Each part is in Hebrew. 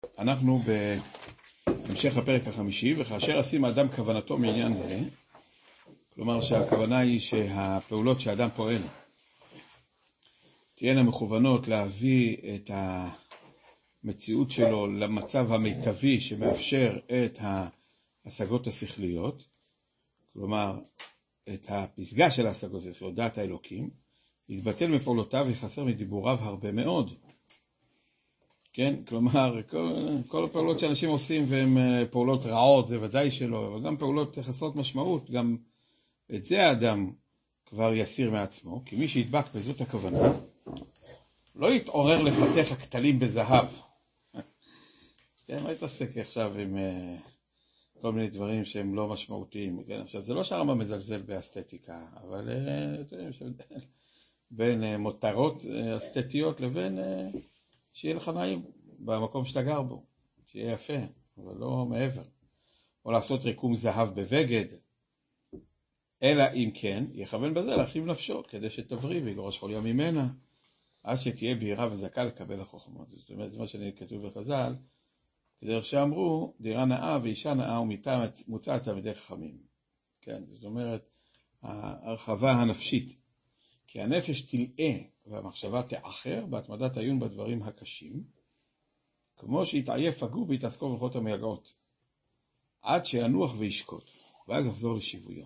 אנחנו בהמשך הפרק החמישי, וכאשר עשים האדם כוונתו מעניין זה, כלומר שהכוונה היא שהפעולות שהאדם פועל תהיינה מכוונות להביא את המציאות שלו למצב המיטבי שמאפשר את ההשגות השכליות, כלומר את הפסגה של ההשגות השכליות, דעת האלוקים, יתבטל מפעולותיו ויחסר מדיבוריו הרבה מאוד. כן, כלומר, כל הפעולות שאנשים עושים והן פעולות רעות, זה ודאי שלא, אבל גם פעולות חסרות משמעות, גם את זה האדם כבר יסיר מעצמו, כי מי שידבק בזאת הכוונה, לא יתעורר לפתח הכתלים בזהב. כן, לא יתעסק עכשיו עם כל מיני דברים שהם לא משמעותיים. כן, עכשיו, זה לא שהרמב"ם מזלזל באסתטיקה, אבל בין מותרות אסתטיות לבין שיהיה לך נעים במקום שאתה גר בו, שיהיה יפה, אבל לא מעבר. או לעשות ריקום זהב בבגד, אלא אם כן, יכוון בזה להרחיב נפשו, כדי שתבריא ויגורש חוליה ממנה, עד שתהיה בהירה וזכה לקבל החוכמות. זאת אומרת, זה מה שכתוב בחז"ל, כדרך שאמרו, דירה נאה ואישה נאה ומיטה מוצעת תלמידי חכמים. כן, זאת אומרת, ההרחבה הנפשית. כי הנפש תלאה והמחשבה תאחר בהתמדת עיון בדברים הקשים, כמו שהתעייף הגוף והתעסקו בלכות המייגעות, עד שינוח וישקוט, ואז יחזור לשיוויו.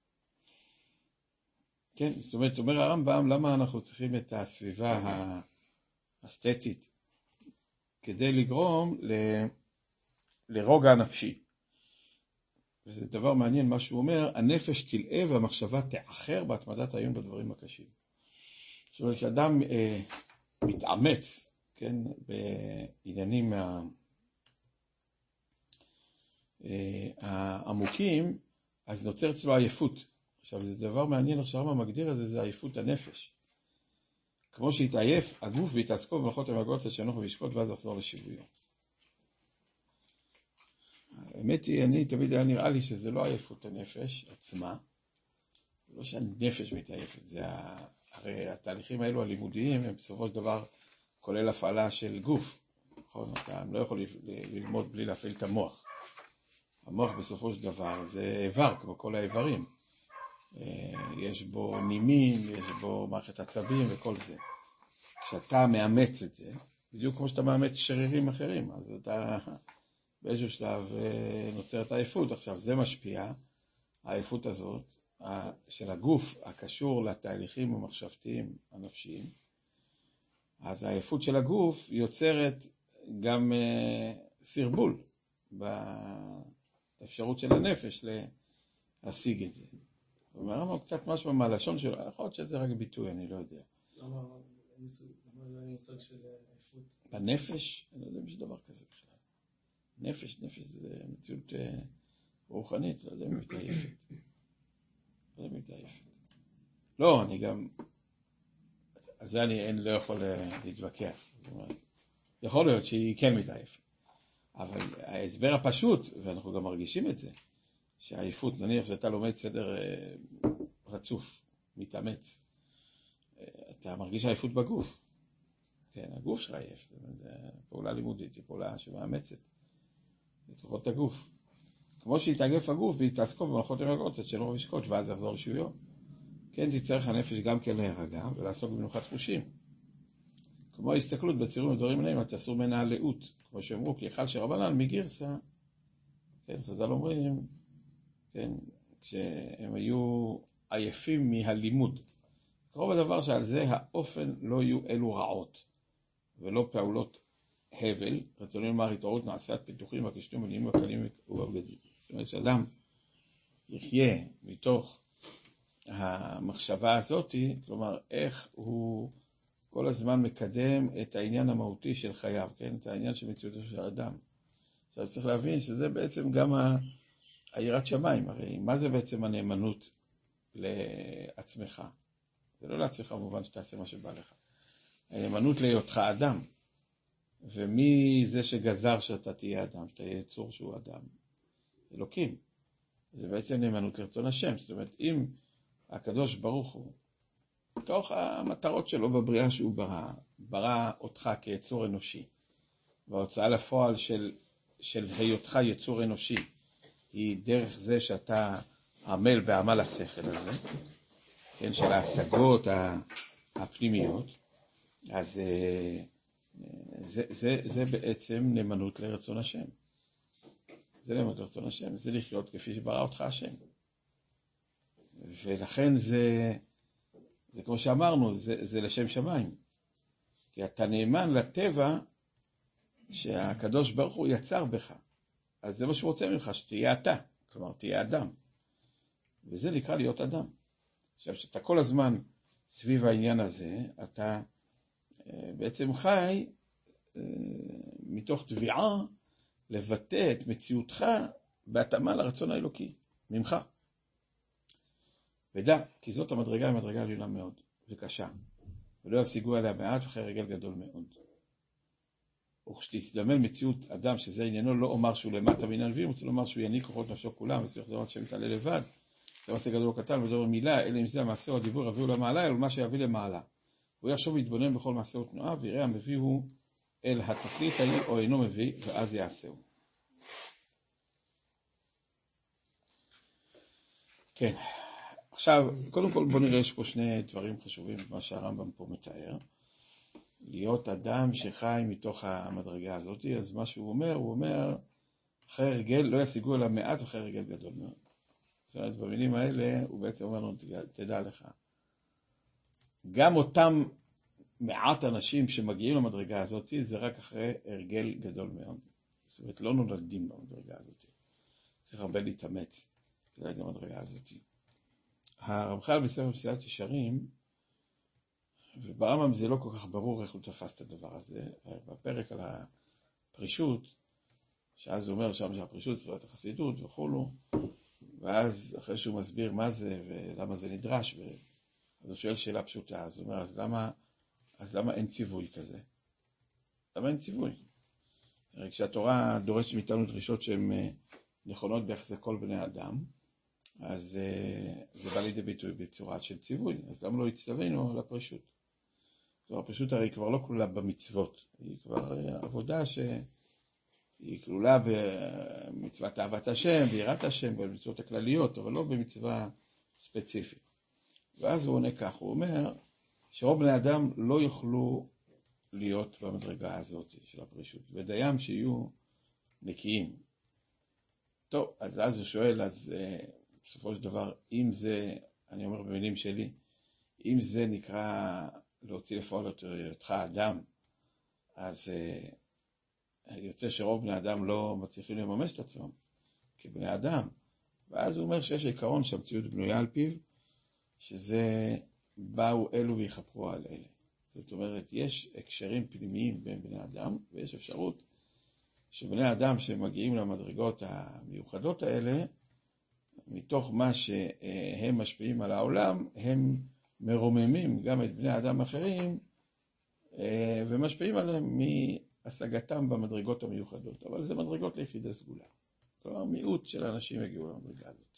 כן, זאת אומרת, אומר הרמב"ם, למה אנחנו צריכים את הסביבה האסתטית? כדי לגרום לרוגע נפשי. וזה דבר מעניין מה שהוא אומר, הנפש תלאה והמחשבה תאחר בהתמדת העיון בדברים הקשים. זאת אומרת, כשאדם מתאמץ, כן, בעניינים העמוקים, אז נוצר אצלו עייפות. עכשיו, זה דבר מעניין, עכשיו מה מגדיר את זה, זה עייפות הנפש. כמו שהתעייף הגוף והתעסקו במלאכות המייגעות לשנוח וישקוט ואז לחזור לשיוויו. האמת היא, אני תמיד היה נראה לי שזה לא עייפות הנפש עצמה, לא שהנפש מתעייפת, זה הרי התהליכים האלו הלימודיים הם בסופו של דבר כולל הפעלה של גוף. נכון? אתה לא יכול ללמוד בלי להפעיל את המוח. המוח בסופו של דבר זה איבר, כמו כל האיברים. יש בו נימים, יש בו מערכת עצבים וכל זה. כשאתה מאמץ את זה, בדיוק כמו שאתה מאמץ שרירים אחרים, אז אתה באיזשהו שלב נוצרת העייפות. עכשיו זה משפיע, העייפות הזאת, של הגוף הקשור לתהליכים המחשבתיים הנפשיים, אז העייפות של הגוף יוצרת גם סרבול באפשרות של הנפש להשיג את זה. זאת אומרת, קצת משהו מהלשון שלו, יכול להיות שזה רק ביטוי, אני לא יודע. למה אין סוג של עייפות? בנפש, אני לא יודע אם יש דבר כזה בכלל. נפש זה מציאות רוחנית, לא יודע אם מתעייפת. לא, אני גם, אז זה אני לא יכול להתווכח. זאת אומרת, יכול להיות שהיא כן מתעייפת. אבל ההסבר הפשוט, ואנחנו גם מרגישים את זה, שהעייפות, נניח שאתה לומד סדר רצוף, מתאמץ, אתה מרגיש עייפות בגוף. כן, הגוף שלך עייף. זה פעולה לימודית, היא פעולה שמאמצת לתוכות את הגוף. כמו שהתעגף הגוף והתעסקו במלאכות המייגעות עד שנוח וישקוט ואז יחזור לשיוויו. כן, תצטרך הנפש גם כן להירגע ולעסוק במנוחת חושים. כמו ההסתכלות בצירים ודברים עליהם, תעשו ממנה הלאות. כמו שאמרו, כי אחד שרבנן מגרסה, כן, חז"ל אומרים, כן, כשהם היו עייפים מהלימוד. קרוב הדבר שעל זה האופן לא יהיו אלו רעות, ולא פעולות הבל, רצוני לומר התעוררות נעשיית פיתוחים והקשתים בנימים הקלים ובבגדים. זאת אומרת שאדם יחיה מתוך המחשבה הזאת, כלומר איך הוא כל הזמן מקדם את העניין המהותי של חייו, כן? את העניין של מציאותו של האדם. עכשיו צריך להבין שזה בעצם גם היראת שמיים, הרי מה זה בעצם הנאמנות לעצמך? זה לא לעצמך במובן שתעשה מה שבא לך. הנאמנות להיותך אדם. ומי זה שגזר שאתה תהיה אדם, שאתה יהיה יצור שהוא אדם? אלוקים. זה בעצם נאמנות לרצון השם. זאת אומרת, אם הקדוש ברוך הוא, תוך המטרות שלו בבריאה שהוא ברא אותך כיצור אנושי, וההוצאה לפועל של היותך יצור אנושי, היא דרך זה שאתה עמל בעמל השכל הזה, כן, של ההשגות הפנימיות, אז זה בעצם נאמנות לרצון השם. זה נאמנות לרצון השם, זה לחיות כפי שברא אותך השם. ולכן זה כמו שאמרנו, זה לשם שמיים. כי אתה נאמן לטבע שהקדוש ברוך הוא יצר בך. אז זה מה שהוא רוצה ממך, שתהיה אתה. כלומר, תהיה אדם. וזה נקרא להיות אדם. עכשיו, שאתה כל הזמן סביב העניין הזה, אתה בעצם חי מתוך תביעה לבטא את מציאותך בהתאמה לרצון האלוקי, ממך. ודע, כי זאת המדרגה היא מדרגה עליונה מאוד וקשה, ולא ישיגו עליה מעט וכי רגל גדול מאוד. וכשתסתמל מציאות אדם שזה עניינו, לא אומר שהוא למטה מן הנביאים, רוצה לומר שהוא יניק כוחות נפשו כולם, וצריך לדעת שמתעלה לבד, זה מעשה גדול קטן ודבר מילה, אלא אם זה המעשה או הדיבור יביאו למעלה, אלא מה שיביא למעלה. הוא יחשוב ויתבונן בכל מעשה ותנועה, ויראה המביא הוא אל התכלית ההיא או אינו מביא, ואז יעשהו. כן. עכשיו, קודם כל בוא נראה, יש פה שני דברים חשובים, מה שהרמב"ם פה מתאר. להיות אדם שחי מתוך המדרגה הזאת, אז מה שהוא אומר, אחרי הרגל לא ישיגו אלא מעט ואחרי הרגל גדול מאוד. זאת אומרת, במילים האלה הוא בעצם אומר לנו, תדע לך. גם אותם מעט אנשים שמגיעים למדרגה הזאת, זה רק אחרי הרגל גדול מאוד. זאת אומרת, לא נולדים למדרגה הזאת. צריך הרבה להתאמץ כדי למדרגה הזאת. הרמח"ל בספר מסילת ישרים, וברמב"ם זה לא כל כך ברור איך הוא תפס את הדבר הזה, בפרק על הפרישות, שאז הוא אומר שם שהפרישות צריכה להיות החסידות וכולו, ואז אחרי שהוא מסביר מה זה ולמה זה נדרש, אז הוא שואל שאלה פשוטה, אז הוא אומר, אז למה אין ציווי כזה? למה אין ציווי? הרי כשהתורה דורשת מאיתנו דרישות שהן נכונות ביחס לכל בני אדם, אז זה בא לידי ביטוי בצורה של ציווי, אז למה לא הצטווינו על הפרישות? זאת הפרישות הרי כבר לא כלולה במצוות, היא כבר עבודה שהיא כלולה במצוות אהבת השם, ביראת השם, במצוות הכלליות, אבל לא במצווה ספציפית. ואז הוא עונה כך, הוא אומר שרוב בני אדם לא יוכלו להיות במדרגה הזאת של הפרישות, ודיים שיהיו נקיים. טוב, אז הוא שואל, אז בסופו של דבר, אם זה, אני אומר במילים שלי, אם זה נקרא להוציא לפועל אותך אדם, אז יוצא שרוב בני אדם לא מצליחים לממש את עצמם כבני אדם. ואז הוא אומר שיש עיקרון שהמציאות בנויה על פיו, שזה באו אלו ויחפרו על אלה. זאת אומרת, יש הקשרים פנימיים בין בני אדם, ויש אפשרות שבני אדם שמגיעים למדרגות המיוחדות האלה, מתוך מה שהם משפיעים על העולם, הם מרוממים גם את בני האדם האחרים, ומשפיעים עליהם מהשגתם במדרגות המיוחדות. אבל זה מדרגות ליחידי סגולה. כלומר, מיעוט של אנשים הגיעו למדרגה הזאת.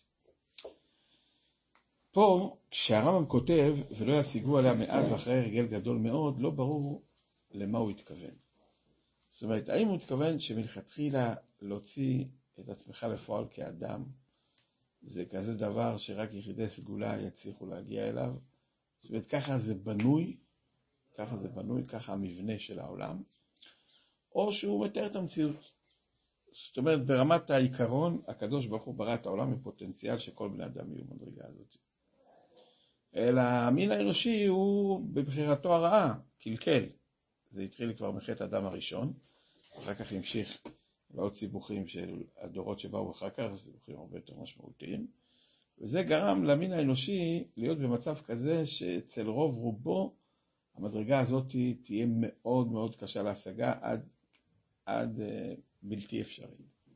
פה, כשהרמב"ם כותב, ולא ישיגו עליה מעט ואחרי הרגל גדול מאוד, לא ברור למה הוא התכוון. זאת אומרת, האם הוא התכוון שמלכתחילה להוציא את עצמך לפועל כאדם, זה כזה דבר שרק יחידי סגולה יצליחו להגיע אליו? זאת אומרת, ככה זה בנוי, ככה המבנה של העולם, או שהוא מתאר את המציאות. זאת אומרת, ברמת העיקרון, הקדוש ברוך הוא ברא את העולם בפוטנציאל שכל בני אדם יהיו במדרגה הזאת. אלא המין האנושי הוא בבחירתו הרעה, קלקל. זה התחיל כבר מחטא האדם הראשון, אחר כך המשיך לעוד סיבוכים של הדורות שבאו אחר כך, סיבוכים הרבה יותר משמעותיים, וזה גרם למין האנושי להיות במצב כזה שאצל רוב רובו המדרגה הזאת תהיה מאוד מאוד קשה להשגה עד בלתי אפשרי.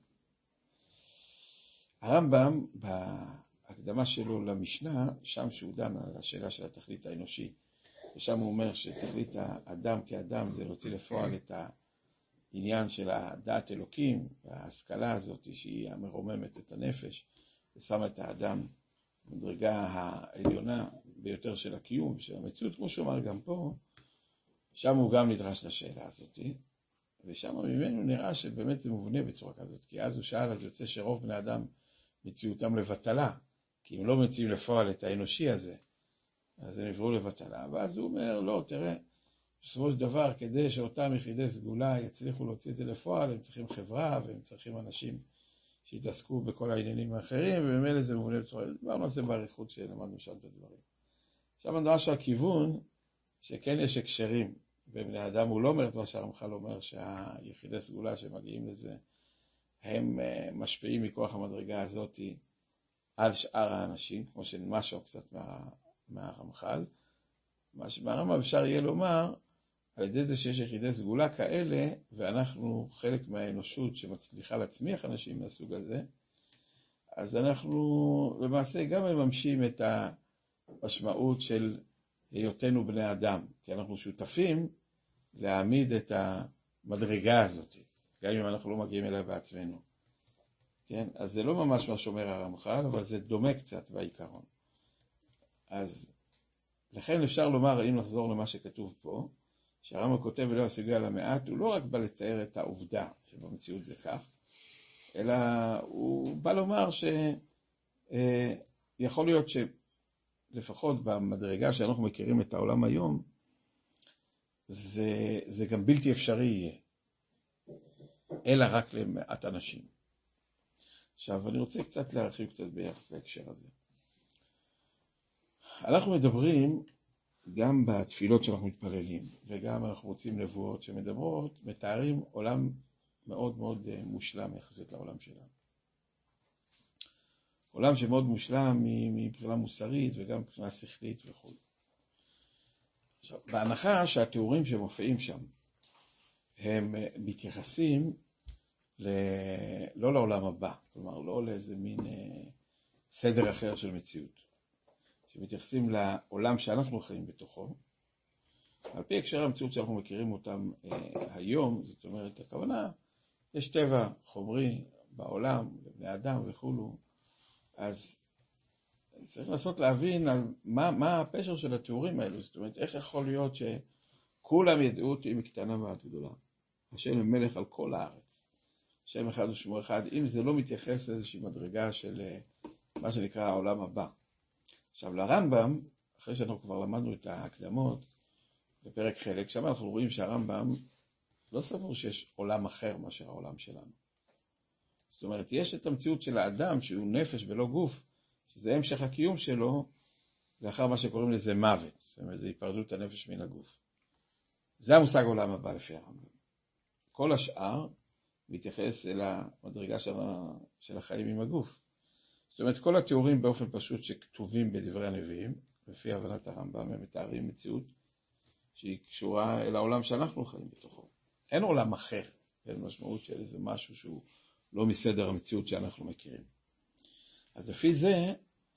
הרמב"ם בהקדמה שלו למשנה, שם שהוא דן על השאלה של התכלית האנושי, ושם הוא אומר שתכלית האדם כאדם זה להוציא לפועל את העניין של הדעת אלוקים, וההשכלה הזאת שהיא המרוממת את הנפש, ושמה את האדם במדרגה העליונה ביותר של הקיום, של המציאות, כמו שאומר גם פה, שם הוא גם נדרש לשאלה הזאת, ושם ממנו נראה שבאמת זה מובנה בצורה כזאת, כי אז הוא שאל, אז יוצא שרוב בני אדם מציאותם לבטלה, כי אם לא מציעים לפועל את האנושי הזה, אז הם נבראו לבטלה. ואז הוא אומר, לא, תראה, בסופו של דבר, כדי שאותם יחידי סגולה יצליחו להוציא את זה לפועל, הם צריכים חברה, והם צריכים אנשים שהתעסקו בכל העניינים האחרים, ובמילא זה מובנה בצורה, דיברנו על זה בעריכות שלמדנו שם את הדברים. עכשיו נדמה שהכיוון, שכן יש הקשרים בבני אדם, הוא לא אומר את מה שהרמח"ל אומר, שהיחידי סגולה שמגיעים לזה, הם משפיעים מכוח המדרגה הזאת על שאר האנשים, כמו שנמשהו קצת מהרמח"ל. מהרמב"ם אפשר יהיה לומר, על ידי זה שיש יחידי סגולה כאלה, ואנחנו חלק מהאנושות שמצליחה להצמיח אנשים מהסוג הזה, אז אנחנו למעשה גם מממשים את המשמעות של היותנו בני אדם, כי אנחנו שותפים להעמיד את המדרגה הזאת, גם אם אנחנו לא מגיעים אליה בעצמנו. כן? אז זה לא ממש מה שאומר הרמח"ל, אבל זה דומה קצת בעיקרון. אז לכן אפשר לומר, אם נחזור למה שכתוב פה, שהרמב"ם כותב ולא הסוגיה על המעט, הוא לא רק בא לתאר את העובדה שבמציאות זה כך, אלא הוא בא לומר שיכול להיות שלפחות במדרגה שאנחנו מכירים את העולם היום, זה גם בלתי אפשרי יהיה, אלא רק למעט אנשים. עכשיו, אני רוצה קצת להרחיב קצת ביחס להקשר הזה. אנחנו מדברים גם בתפילות שאנחנו מתפללים, וגם אנחנו רוצים נבואות שמדברות, מתארים עולם מאוד מאוד מושלם יחסית לעולם שלנו. עולם שמאוד מושלם מבחינה מוסרית וגם מבחינה שכלית וכו'. עכשיו, בהנחה שהתיאורים שמופיעים שם, הם מתייחסים לא לעולם הבא, כלומר לא לאיזה מין סדר אחר של מציאות, שמתייחסים לעולם שאנחנו חיים בתוכו, על פי הקשר המציאות שאנחנו מכירים אותם היום, זאת אומרת, הכוונה, יש טבע חומרי בעולם, לבני אדם וכולו, אז צריך לנסות להבין על מה הפשר של התיאורים האלו, זאת אומרת, איך יכול להיות שכולם ידעו אותי מקטנה ועד גדולה. השם הוא מלך על כל הארץ, שם אחד ושמו אחד, אם זה לא מתייחס לאיזושהי מדרגה של מה שנקרא העולם הבא. עכשיו לרמב"ם, אחרי שאנחנו כבר למדנו את ההקדמות בפרק חלק, שם אנחנו רואים שהרמב"ם לא סבור שיש עולם אחר מאשר העולם שלנו. זאת אומרת, יש את המציאות של האדם שהוא נפש ולא גוף, שזה המשך הקיום שלו לאחר מה שקוראים לזה מוות, זאת אומרת, זה היפרדות הנפש מן הגוף. זה המושג עולם הבא לפי הרמב"ם. כל השאר מתייחס אל המדרגה של החיים עם הגוף. זאת אומרת, כל התיאורים באופן פשוט שכתובים בדברי הנביאים, לפי הבנת הרמב"ם, הם מתארים מציאות שהיא קשורה אל העולם שאנחנו חיים בתוכו. אין עולם אחר, אין משמעות של איזה משהו שהוא לא מסדר המציאות שאנחנו מכירים. אז לפי זה,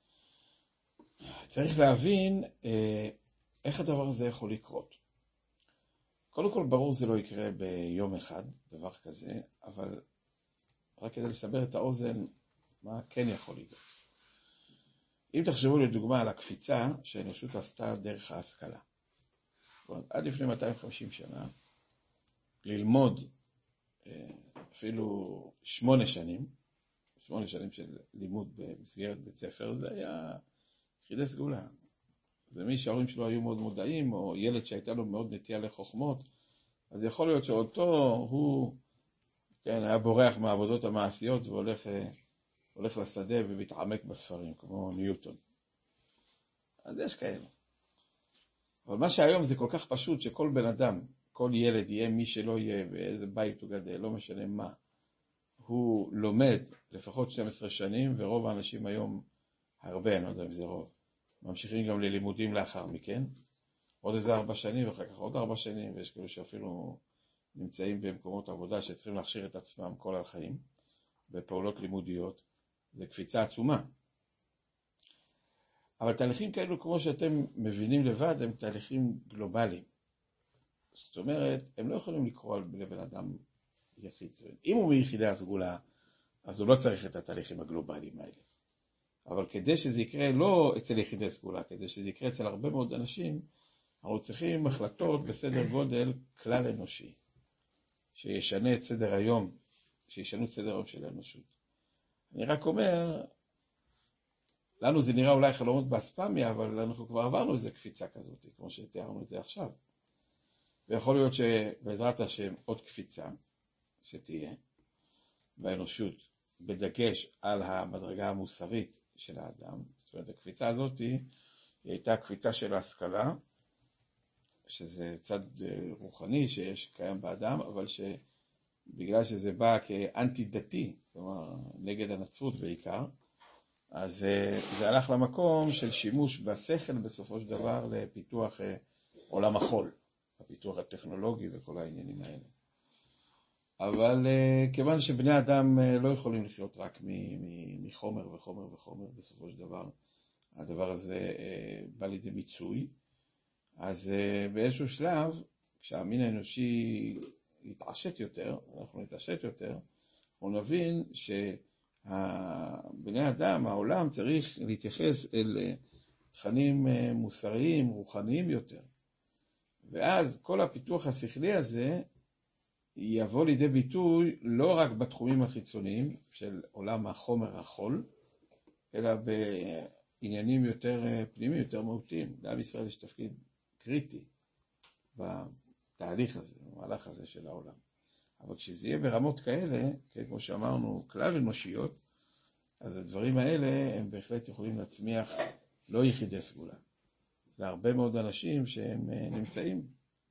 צריך להבין איך הדבר הזה יכול לקרות. קודם כל, ברור זה לא יקרה ביום אחד, דבר כזה, אבל רק כדי לסבר את האוזן, מה כן יכול לקרות. אם תחשבו לדוגמה על הקפיצה שהאנושות עשתה דרך ההשכלה. עד לפני 250 שנה, ללמוד אפילו 8 שנים של לימוד במסגרת בית ספר, זה היה יחידי סגולה. זה מי שההורים שלו היו מאוד מודעים, או ילד שהייתה לו מאוד נטייה לחוכמות, אז יכול להיות שאותו הוא היה בורח מהעבודות המעשיות והולך לשדה ומתעמק בספרים, כמו ניוטון. אז יש כאלה. אבל מה שהיום זה כל כך פשוט שכל בן אדם, כל ילד יהיה מי שלא יהיה, באיזה בית הוא גדל, לא משנה מה, הוא לומד לפחות 12 שנים, ורוב האנשים היום, הרבה, אני לא יודע אם זה רוב, ממשיכים גם ללימודים לאחר מכן, עוד איזה 4 שנים, ואחר כך עוד 4 שנים, ויש כאלה שאפילו נמצאים במקומות עבודה שצריכים להכשיר את עצמם כל החיים, בפעולות לימודיות, זה קפיצה עצומה. אבל תהליכים כאלו, כמו שאתם מבינים לבד, הם תהליכים גלובליים. זאת אומרת, הם לא יכולים לקרוא לבן אדם יחיד. אם הוא מיחידי הסגולה, אז הוא לא צריך את התהליכים הגלובליים האלה. אבל כדי שזה יקרה לא אצל יחידי סגולה, כדי שזה יקרה אצל הרבה מאוד אנשים, אנחנו צריכים החלטות בסדר גודל כלל אנושי. שישנו את סדר היום של האנושות. אני רק אומר, לנו זה נראה אולי חלומות באספמיה, אבל אנחנו כבר עברנו איזה קפיצה כזאת, כמו שתיארנו את זה עכשיו. ויכול להיות שבעזרת השם עוד קפיצה שתהיה באנושות, בדגש על המדרגה המוסרית של האדם. זאת אומרת, הקפיצה הזאת היא הייתה קפיצה של ההשכלה, שזה צד רוחני שיש קיים באדם, אבל בגלל שזה בא כאנטי דתי, כלומר נגד הנצרות בעיקר, אז זה הלך למקום של שימוש בשכל בסופו של דבר לפיתוח עולם החול, הפיתוח הטכנולוגי וכל העניינים האלה. אבל כיוון שבני אדם לא יכולים לחיות רק מחומר וחומר וחומר, בסופו של דבר הדבר הזה בא לידי מיצוי, אז באיזשהו שלב, כשהמין האנושי יתעשת יותר, אנחנו נתעשת יותר, אנחנו נבין שבני אדם, העולם, צריך להתייחס אל תכנים מוסריים, רוחניים יותר. ואז כל הפיתוח השכלי הזה יבוא לידי ביטוי לא רק בתחומים החיצוניים של עולם החומר החול, אלא בעניינים יותר פנימיים, יותר מהותיים. לעם ישראל יש תפקיד קריטי בתהליך הזה, במהלך הזה של העולם. אבל כשזה יהיה ברמות כאלה, כמו שאמרנו, כלל אנושיות, אז הדברים האלה הם בהחלט יכולים להצמיח לא יחידי סגולה. להרבה מאוד אנשים שהם נמצאים.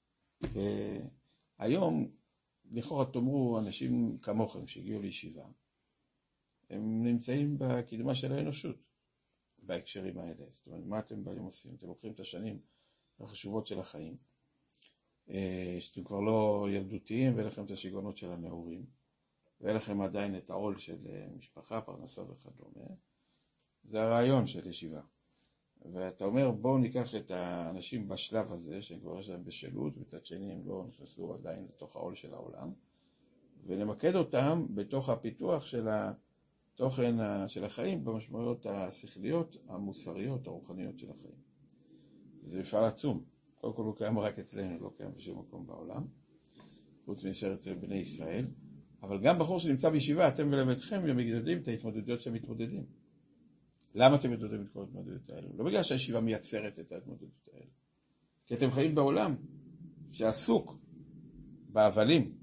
היום, לכאורה תאמרו, אנשים כמוכם שהגיעו לישיבה, הם נמצאים בקדמה של האנושות, בהקשרים האלה. זאת אומרת, מה אתם באים עושים? אתם לוקחים את השנים החשובות של החיים, שאתם כבר לא ילדותיים, ואין לכם את השיגעונות של הנעורים, ואין לכם עדיין את העול של משפחה, פרנסה וכדומה. זה הרעיון של ישיבה. ואתה אומר, בואו ניקח את האנשים בשלב הזה, שהם כבר יש להם בשלות, מצד שני הם לא נכנסו עדיין לתוך העול של העולם, ונמקד אותם בתוך הפיתוח של התוכן של החיים, במשמעויות השכליות, המוסריות, הרוחניות של החיים. זה מפעל עצום. קודם כל הוא קיים רק אצלנו, לא קיים בשום מקום בעולם, חוץ מאשר אצל בני ישראל. אבל גם בחור שנמצא בישיבה, אתם ולמדכם, הם מתמודדים את ההתמודדויות שהם מתמודדים. למה אתם מתמודדים את כל ההתמודדויות האלה? לא בגלל שהישיבה מייצרת את ההתמודדויות האלה. כי אתם חיים בעולם שעסוק בהבלים,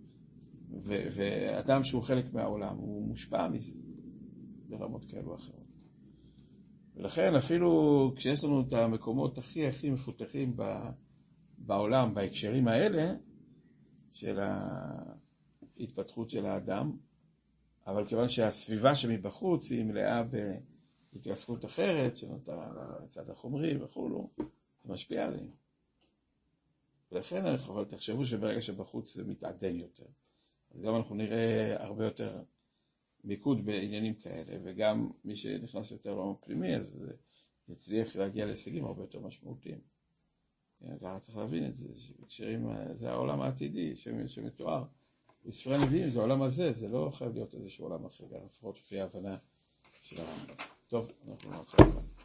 ואדם שהוא חלק מהעולם, הוא מושפע מזה, ברמות כאלו אחרות. ולכן אפילו כשיש לנו את המקומות הכי מפותחים בעולם, בהקשרים האלה, של ההתפתחות של האדם, אבל כיוון שהסביבה שמבחוץ היא מלאה בהתעסקות אחרת, שנוטה לצד החומרי וכולו, זה משפיע עליהם. ולכן אבל תחשבו שברגע שבחוץ זה מתעדן יותר. אז גם אנחנו נראה הרבה יותר מיקוד בעניינים כאלה, וגם מי שנכנס יותר לעולם פנימי, אז יצליח להגיע להישגים הרבה יותר משמעותיים. ככה צריך להבין את זה, זה העולם העתידי שמתואר. בספרי הנביאים זה העולם הזה, זה לא חייב להיות איזשהו עולם אחר, לפחות לפי ההבנה של הרמב"ם. טוב, אנחנו נעצור כאן.